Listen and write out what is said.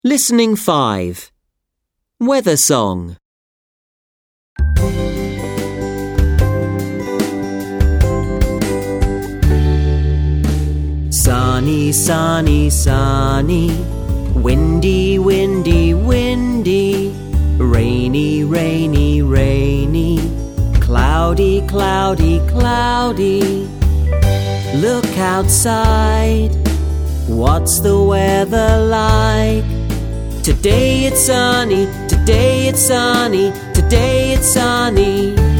Listening 5. Weather song. Sunny, sunny, sunny. Windy, windy, windy. Rainy, rainy, rainy. Cloudy, cloudy, cloudy. Look outside. What's the weather like? Today it's sunny, today it's sunny, today it's sunny.